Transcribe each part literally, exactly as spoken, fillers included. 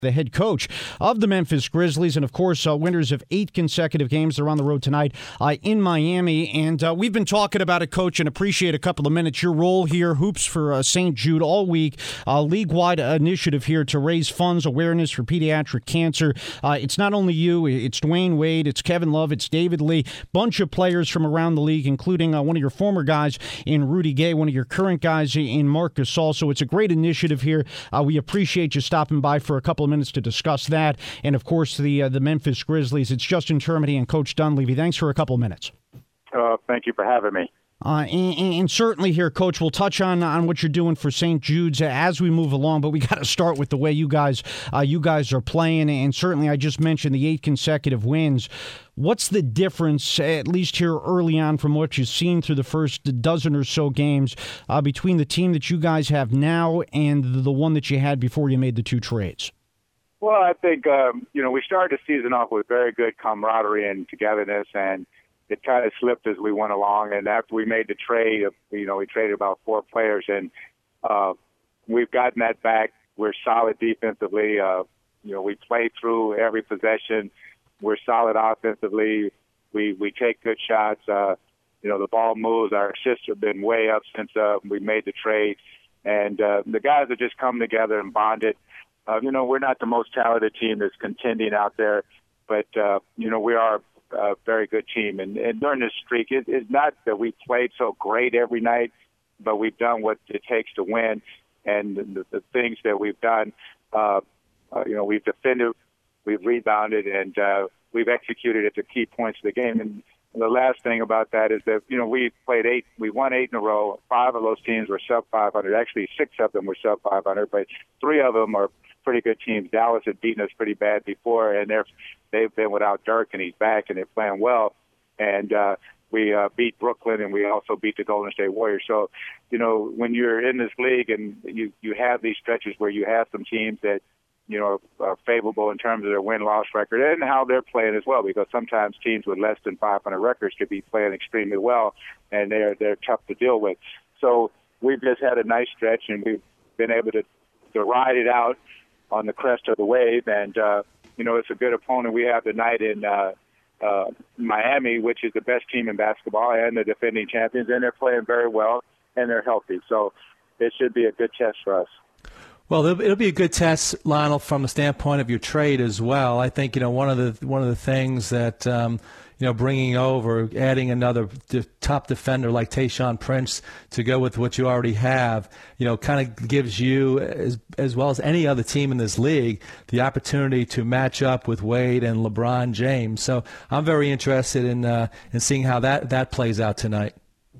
the head coach of the Memphis Grizzlies, and of course, uh, winners of eight consecutive games. They're on the road tonight uh, in Miami, and uh, we've been talking about it, Coach, and appreciate a couple of minutes. Your role here, Hoops for uh, Saint Jude all week, uh, league-wide initiative here to raise funds, awareness for pediatric cancer. Uh, it's not only you, it's Dwayne Wade, it's Kevin Love, it's David Lee, bunch of players from around the league, including uh, one of your former guys in Rudy Gay, one of your current guys in Marc Gasol. So it's a great initiative here. Uh, we appreciate you stopping by for a couple of minutes to discuss that, and of course the uh, the Memphis Grizzlies. It's Justin Termody and Coach Dunleavy. Thanks for a couple of minutes. Uh, thank you for having me. Uh, and, and certainly here, Coach, we'll touch on on what you're doing for Saint Jude's as we move along, but we got to start with the way you guys uh, you guys are playing, and certainly I just mentioned the eight consecutive wins. What's the difference, at least here early on, from what you've seen through the first dozen or so games uh, between the team that you guys have now and the one that you had before you made the two trades? Well, I think, um, you know, we started the season off with very good camaraderie and togetherness, and it kind of slipped as we went along. And after we made the trade, you know, we traded about four players, and uh, we've gotten that back. We're solid defensively. Uh, you know, we play through every possession. We're solid offensively. We we take good shots. Uh, you know, the ball moves. Our assists have been way up since uh, we made the trade. And uh, the guys have just come together and bonded. Uh, you know, we're not the most talented team that's contending out there, but, uh, you know, we are a very good team. And, and during this streak, it, it's not that we played so great every night, but we've done what it takes to win. And the, the things that we've done, uh, uh, you know, we've defended, we've rebounded, and uh, we've executed at the key points of the game. And the last thing about that is that, you know, we played eight, we won eight in a row. Five of those teams were sub five hundred. Actually, six of them were sub five hundred, but three of them are pretty good teams. Dallas had beaten us pretty bad before, and they're, they've been without Dirk, and he's back, and they're playing well. And uh, we uh, beat Brooklyn, and we also beat the Golden State Warriors. So, you know, when you're in this league and you, you have these stretches where you have some teams that, you know, are favorable in terms of their win-loss record and how they're playing as well, because sometimes teams with less than five hundred records could be playing extremely well, and they're they're tough to deal with. So we've just had a nice stretch, and we've been able to, to ride it out on the crest of the wave. And, uh, you know, it's a good opponent we have tonight in uh, uh, Miami, which is the best team in basketball and the defending champions, and they're playing very well, and they're healthy. So it should be a good test for us. Well, it'll, it'll be a good test, Lionel, from the standpoint of your trade as well. I think, you know, one of the one of the things that, um, you know, bringing over, adding another de- top defender like Tayshaun Prince to go with what you already have, you know, kind of gives you, as, as well as any other team in this league, the opportunity to match up with Wade and LeBron James. So I'm very interested in uh, in seeing how that, that plays out tonight.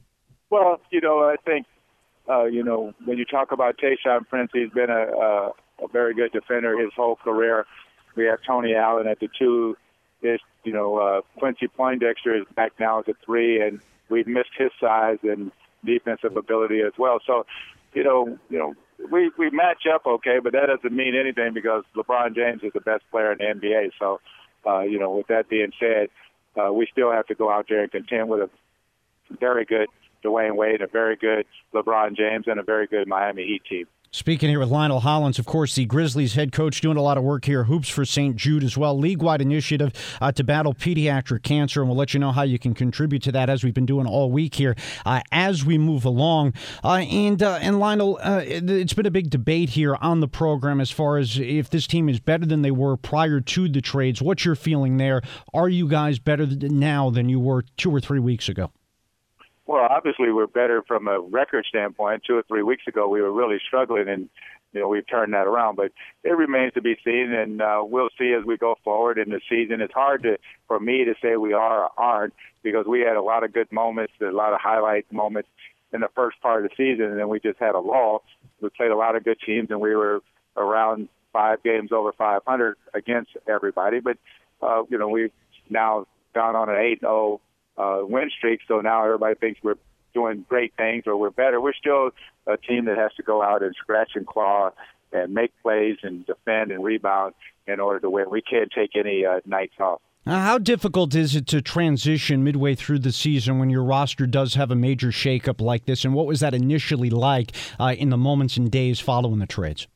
Well, you know, I think, Uh, you know, when you talk about Tayshaun Prince, he's been a, a, a very good defender his whole career. We have Tony Allen at the two. Is you know, uh, Quincy Poindexter is back now as a three, and we've missed his size and defensive ability as well. So, you know, you know, we we match up okay, but that doesn't mean anything because LeBron James is the best player in the N B A. So, uh, you know, with that being said, uh, we still have to go out there and contend with a very good Dwayne Wade, a very good LeBron James, and a very good Miami Heat team. Speaking here with Lionel Hollins, of course, the Grizzlies head coach, doing a lot of work here, Hoops for Saint Jude as well, league-wide initiative uh, to battle pediatric cancer, and we'll let you know how you can contribute to that as we've been doing all week here uh, as we move along. Uh, and, uh, and Lionel, uh, it's been a big debate here on the program as far as if this team is better than they were prior to the trades. What's your feeling there? Are you guys better now than you were two or three weeks ago? Well, obviously we're better from a record standpoint. Two or three weeks ago we were really struggling, and you know we've turned that around. But it remains to be seen, and uh, we'll see as we go forward in the season. It's hard to for me to say we are or aren't because we had a lot of good moments, a lot of highlight moments in the first part of the season, and then we just had a lull. We played a lot of good teams, and we were around five games over five hundred against everybody. But uh, you know we've now gone on an eight and oh Uh, win streak, so now everybody thinks we're doing great things or we're better. We're still a team that has to go out and scratch and claw and make plays and defend and rebound in order to win. We can't take any uh, nights off. Now, how difficult is it to transition midway through the season when your roster does have a major shakeup like this, and what was that initially like uh, in the moments and days following the trades?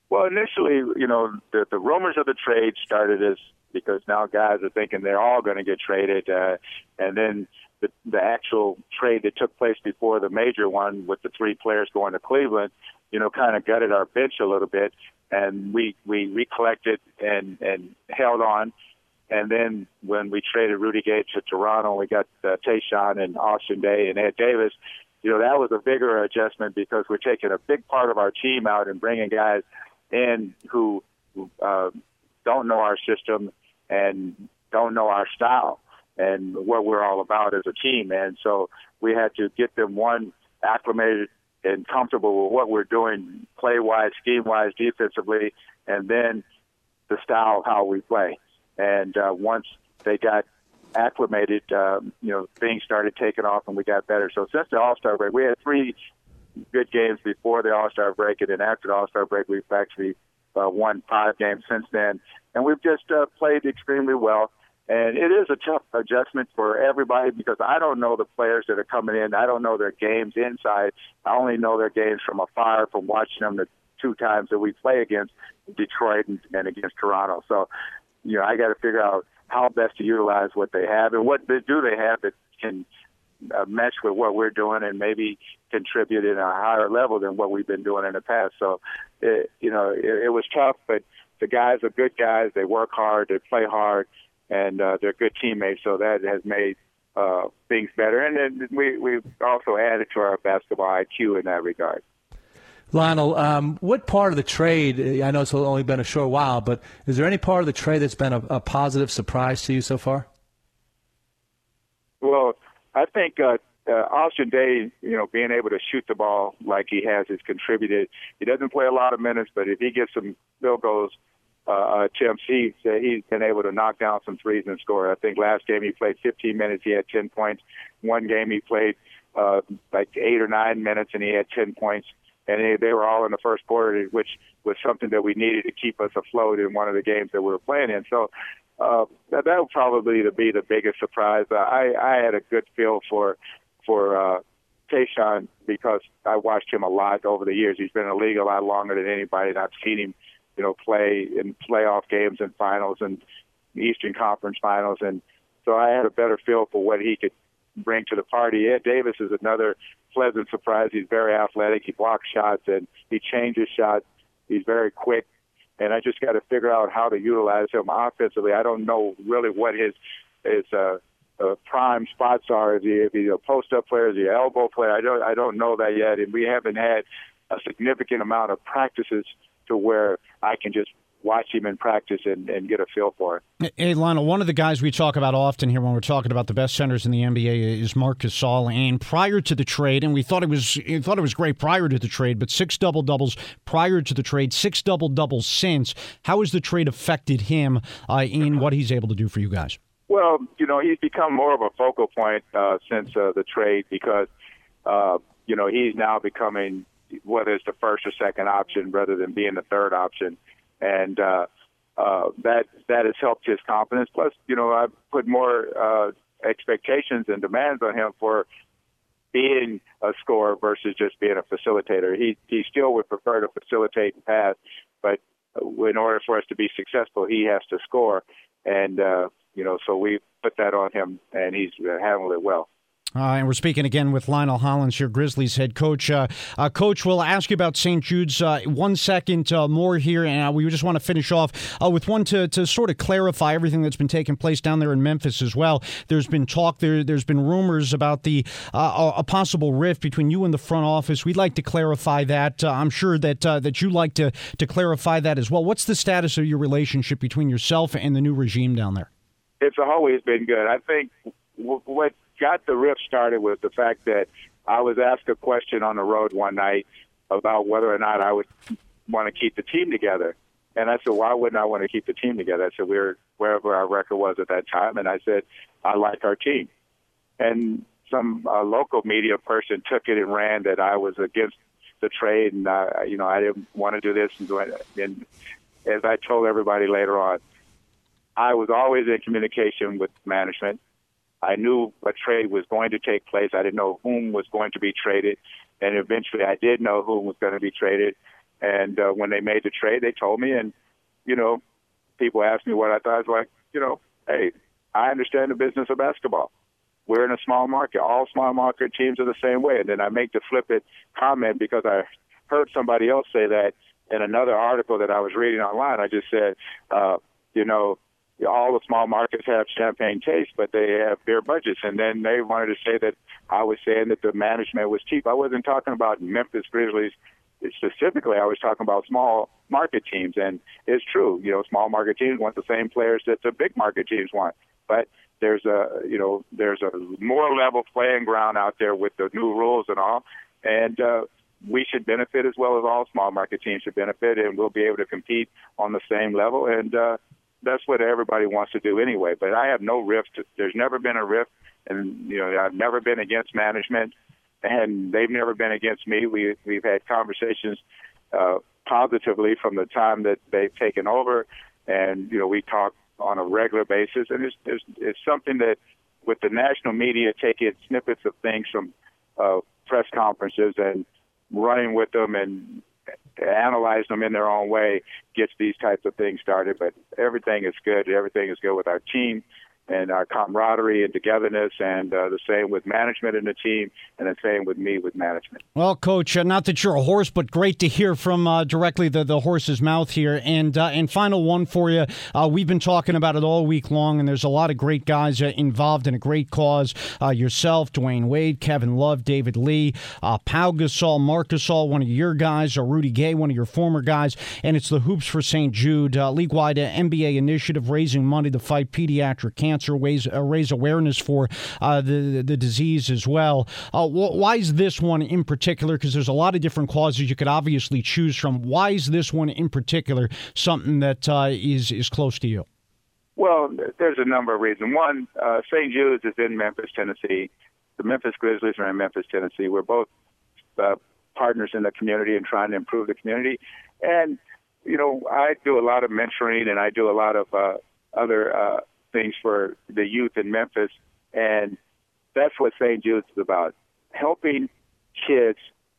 Well, initially, you know, the, the rumors of the trade started as because now guys are thinking they're all going to get traded, uh, and then the, the actual trade that took place before the major one with the three players going to Cleveland, you know, kind of gutted our bench a little bit, and we we recollected and and held on. And then when we traded Rudy Gay to Toronto, we got uh, Tayshaun and Austin Daye and Ed Davis. You know, that was a bigger adjustment because we're taking a big part of our team out and bringing guys in who uh, don't know our system and don't know our style and what we're all about as a team. And so we had to get them, one, acclimated and comfortable with what we're doing play-wise, scheme-wise, defensively, and then the style of how we play. And uh, once they got acclimated, um, you know, things started taking off and we got better. So since the All-Star break, we had three good games before the All-Star break, and then after the All-Star break, we've actually uh, won five games since then. And we've just uh, played extremely well. And it is a tough adjustment for everybody because I don't know the players that are coming in. I don't know their games inside. I only know their games from afar from watching them the two times that we play against Detroit and, and against Toronto. So, you know, I got to figure out how best to utilize what they have and what they, do they have that can uh, mesh with what we're doing and maybe contribute at a higher level than what we've been doing in the past. So, it, you know, it, it was tough, but the guys are good guys. They work hard. They play hard. And uh, they're good teammates, so that has made uh, things better. And then we, we've also added to our basketball I Q in that regard. Lionel, um, what part of the trade, I know it's only been a short while, but is there any part of the trade that's been a, a positive surprise to you so far? Well, I think uh, uh, Austin Daye, you know, being able to shoot the ball like he has has contributed. He doesn't play a lot of minutes, but if he gets some field goals, Uh, attempts, he's, uh, he's been able to knock down some threes and score. I think last game he played fifteen minutes, he had ten points. One game he played uh, like eight or nine minutes, and he had ten points. And they, they were all in the first quarter, which was something that we needed to keep us afloat in one of the games that we were playing in. So uh, that, that would probably be the biggest surprise. Uh, I, I had a good feel for for uh, Tayshaun because I watched him a lot over the years. He's been in the league a lot longer than anybody, and I've seen him you know, play in playoff games and finals and Eastern Conference finals. And so I had a better feel for what he could bring to the party. Ed Davis is another pleasant surprise. He's very athletic. He blocks shots and he changes shots. He's very quick. And I just got to figure out how to utilize him offensively. I don't know really what his, his, uh, uh, prime spots are. Is he, if he's a post-up player, is he an elbow player? I don't, I don't know that yet. And we haven't had a significant amount of practices to where I can just watch him in practice and, and get a feel for it. Hey, Lionel, one of the guys we talk about often here when we're talking about the best centers in the N B A is Marc Gasol. And prior to the trade, and we thought it was we thought it was great prior to the trade, but six double-doubles prior to the trade, six double-doubles since. How has the trade affected him uh, in what he's able to do for you guys? Well, you know, he's become more of a focal point uh, since uh, the trade because, uh, you know, he's now becoming – whether it's the first or second option rather than being the third option. And uh, uh, that that has helped his confidence. Plus, you know, I've put more uh, expectations and demands on him for being a scorer versus just being a facilitator. He, he still would prefer to facilitate and pass, but in order for us to be successful, he has to score. And, uh, you know, so we put that on him, and he's handled it well. Uh, and we're speaking again with Lionel Hollins here, Grizzlies head coach. Uh, uh, coach, we'll ask you about Saint Jude's uh, one second uh, more here, and uh, we just want to finish off uh, with one to, to sort of clarify everything that's been taking place down there in Memphis as well. There's been talk, there, there's been rumors about the uh, a possible rift between you and the front office. We'd like to clarify that. Uh, I'm sure that uh, that you'd like to, to clarify that as well. What's the status of your relationship between yourself and the new regime down there? It's always been good. I think w- what got the rift started was the fact that I was asked a question on the road one night about whether or not I would want to keep the team together. And I said, why wouldn't I want to keep the team together? I said, we were wherever our record was at that time. And I said, I like our team. And some uh, local media person took it and ran that I was against the trade and, uh, you know, I didn't want to do this. And, do it. And as I told everybody later on, I was always in communication with management. I knew a trade was going to take place. I didn't know whom was going to be traded. And eventually I did know whom was going to be traded. And uh, when they made the trade, they told me, and, you know, people asked me what I thought. I was like, you know, hey, I understand the business of basketball. We're in a small market. All small market teams are the same way. And then I make the flippant comment because I heard somebody else say that in another article that I was reading online. I just said, uh, you know, all the small markets have champagne taste, but they have beer budgets. And then they wanted to say that I was saying that the management was cheap. I wasn't talking about Memphis Grizzlies specifically. I was talking about small market teams. And it's true, you know, small market teams want the same players that the big market teams want. But there's a, you know, there's a more level playing ground out there with the new rules and all. And uh, we should benefit as well as all small market teams should benefit, and we'll be able to compete on the same level. And uh, that's what everybody wants to do anyway. But I have no rift. There's never been a rift, and, you know, I've never been against management, and they've never been against me. We, we've had conversations uh, positively from the time that they've taken over, and, you know, we talk on a regular basis. And it's, it's, it's something that with the national media taking snippets of things from uh, press conferences and running with them and analyze them in their own way gets these types of things started. But everything is good. Everything is good with our team and our camaraderie and togetherness, and uh, the same with management in the team, and the same with me with management. Well, Coach, uh, not that you're a horse, but great to hear from uh, directly the, the horse's mouth here. And uh, and final one for you. Uh, we've been talking about it all week long, and there's a lot of great guys uh, involved in a great cause. Uh, yourself, Dwayne Wade, Kevin Love, David Lee, uh, Pau Gasol, Marc Gasol, one of your guys, or Rudy Gay, one of your former guys. And it's the Hoops for Saint Jude, uh, league-wide uh, N B A initiative raising money to fight pediatric cancer. Raise, uh, raise awareness for uh, the the disease as well. Uh, wh- why is this one in particular? Because there's a lot of different causes you could obviously choose from. Why is this one in particular something that uh, is is close to you? Well, there's a number of reasons. One, uh, Saint Jude's is in Memphis, Tennessee. The Memphis Grizzlies are in Memphis, Tennessee. We're both uh, partners in the community and trying to improve the community. And, you know, I do a lot of mentoring, and I do a lot of uh, other uh things for the youth in Memphis, and that's what Saint Jude's is about, helping kids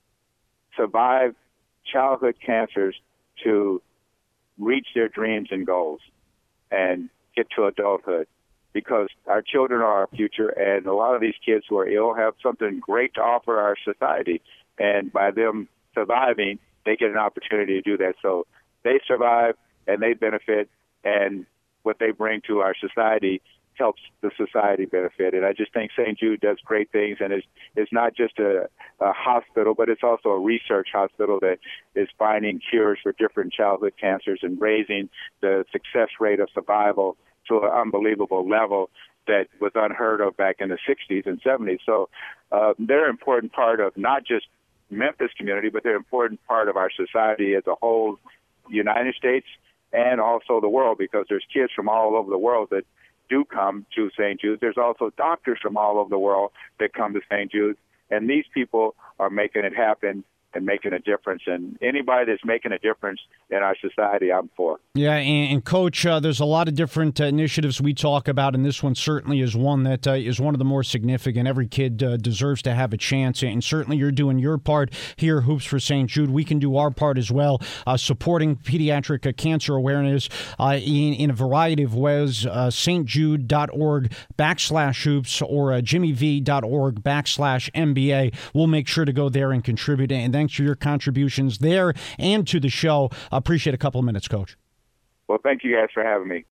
survive childhood cancers to reach their dreams and goals and get to adulthood, because our children are our future, and a lot of these kids who are ill have something great to offer our society, and by them surviving, they get an opportunity to do that. So they survive, and they benefit, and what they bring to our society helps the society benefit. And I just think Saint Jude does great things, and it's, it's not just a, a hospital, but it's also a research hospital that is finding cures for different childhood cancers and raising the success rate of survival to an unbelievable level that was unheard of back in the sixties and seventies. So uh, they're an important part of not just Memphis community, but they're an important part of our society as a whole, United States, and also the world, because there's kids from all over the world that do come to Saint Jude's. There's also doctors from all over the world that come to Saint Jude's, and these people are making it happen and making a difference. And anybody that's making a difference in our society, I'm for. Yeah, and, and Coach, uh, there's a lot of different uh, initiatives we talk about, and this one certainly is one that uh, is one of the more significant. Every kid uh, deserves to have a chance, and certainly you're doing your part here, Hoops for Saint Jude. We can do our part as well, uh, supporting pediatric uh, cancer awareness uh, in, in a variety of ways. Uh, stjude.org backslash hoops or uh, jimmyv.org backslash MBA. We'll make sure to go there and contribute. And thanks for your contributions there and to the show. I appreciate a couple of minutes, Coach. Well, thank you guys for having me.